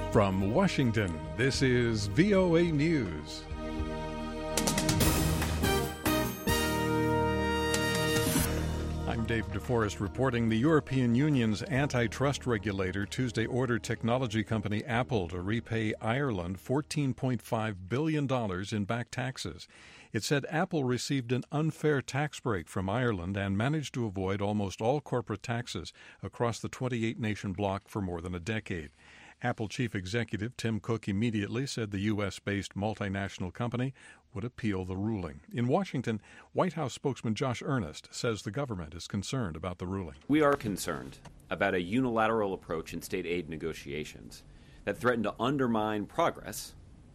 From Washington, this is VOA News. I'm Dave DeForest reporting. The European Union's antitrust regulator Tuesday ordered technology company Apple to repay Ireland $14.5 billion in back taxes. It said Apple received an unfair tax break from Ireland and managed to avoid almost all corporate taxes across the 28-nation bloc for more than a decade. Apple chief executive Tim Cook immediately said the U.S.-based multinational company would appeal the ruling. In Washington, White House spokesman Josh Earnest says the government is concerned about the ruling. We are concerned about a unilateral approach in state aid negotiations that threaten to undermine progress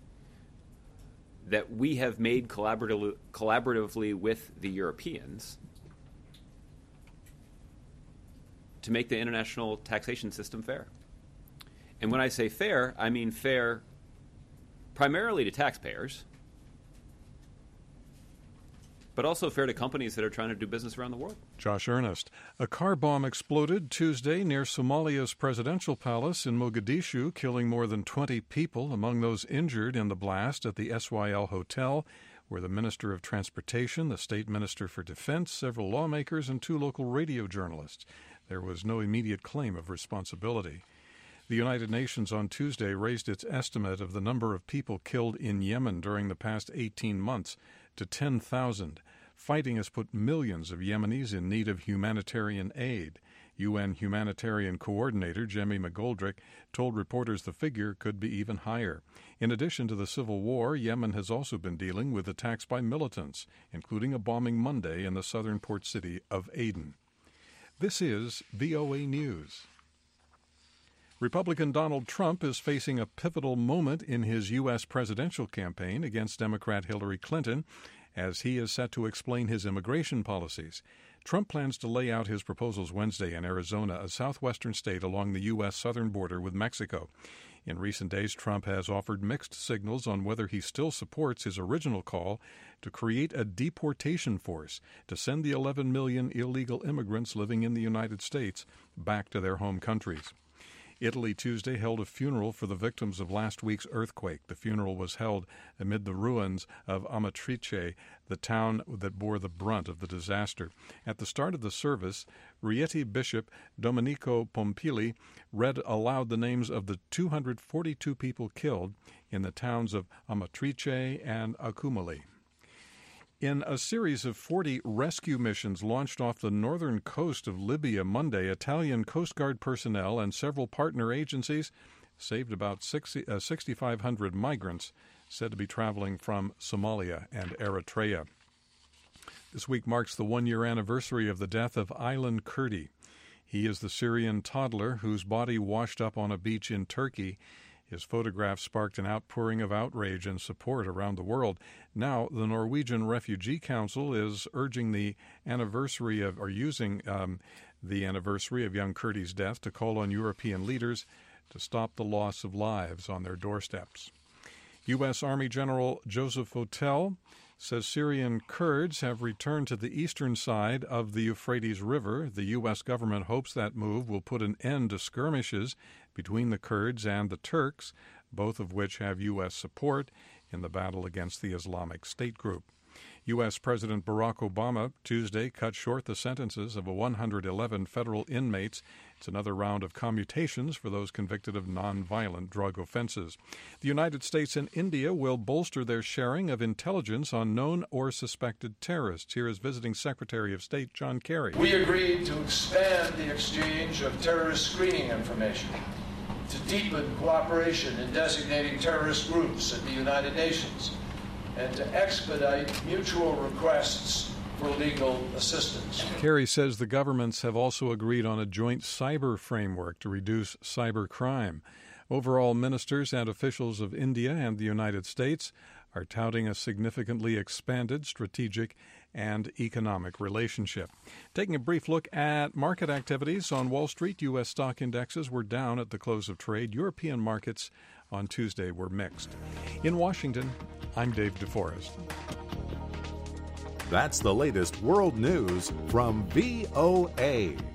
that we have made collaboratively with the Europeans to make the international taxation system fair. And when I say fair, I mean fair primarily to taxpayers, but also fair to companies that are trying to do business around the world. Josh Earnest. A car bomb exploded Tuesday near Somalia's presidential palace in Mogadishu, killing more than 20 people, among those injured in the blast at the SYL Hotel, where the Minister of Transportation, the State Minister for Defense, several lawmakers, and 2 local radio journalists. There was no immediate claim of responsibility. The United Nations on Tuesday raised its estimate of the number of people killed in Yemen during the past 18 months to 10,000. Fighting has put millions of Yemenis in need of humanitarian aid. UN humanitarian coordinator Jemmy McGoldrick told reporters the figure could be even higher. In addition to the civil war, Yemen has also been dealing with attacks by militants, including a bombing Monday in the southern port city of Aden. This is VOA News. Republican Donald Trump is facing a pivotal moment in his U.S. presidential campaign against Democrat Hillary Clinton as he is set to explain his immigration policies. Trump plans to lay out his proposals Wednesday in Arizona, a southwestern state along the U.S. southern border with Mexico. In recent days, Trump has offered mixed signals on whether he still supports his original call to create a deportation force to send the 11 million illegal immigrants living in the United States back to their home countries. Italy Tuesday held a funeral for the victims of last week's earthquake. The funeral was held amid the ruins of Amatrice, the town that bore the brunt of the disaster. At the start of the service, Rieti Bishop Domenico Pompili read aloud the names of the 242 people killed in the towns of Amatrice and Accumuli. In a series of 40 rescue missions launched off the northern coast of Libya Monday, Italian Coast Guard personnel and several partner agencies saved about 6,500 migrants said to be traveling from Somalia and Eritrea. This week marks the one-year anniversary of the death of Aylan Kurdi. He is the Syrian toddler whose body washed up on a beach in Turkey. His photograph sparked an outpouring of outrage and support around the world. Now, the Norwegian Refugee Council is urging the anniversary of, or using the anniversary of young Kurdi's death to call on European leaders to stop the loss of lives on their doorsteps. U.S. Army General Joseph Votel says Syrian Kurds have returned to the eastern side of the Euphrates River. The U.S. government hopes that move will put an end to skirmishes between the Kurds and the Turks, both of which have U.S. support in the battle against the Islamic State group. U.S. President Barack Obama Tuesday cut short the sentences of 111 federal inmates. It's another round of commutations for those convicted of nonviolent drug offenses. The United States and India will bolster their sharing of intelligence on known or suspected terrorists. Here is visiting Secretary of State John Kerry. We agreed to expand the exchange of terrorist screening information, to deepen cooperation in designating terrorist groups at the United Nations, and to expedite mutual requests for legal assistance. Kerry says the governments have also agreed on a joint cyber framework to reduce cyber crime. Overall, ministers and officials of India and the United States are touting a significantly expanded strategic and economic relationship. Taking a brief look at market activities on Wall Street, U.S. stock indexes were down at the close of trade. European markets on Tuesday were mixed. In Washington, I'm Dave DeForest. That's the latest world news from VOA.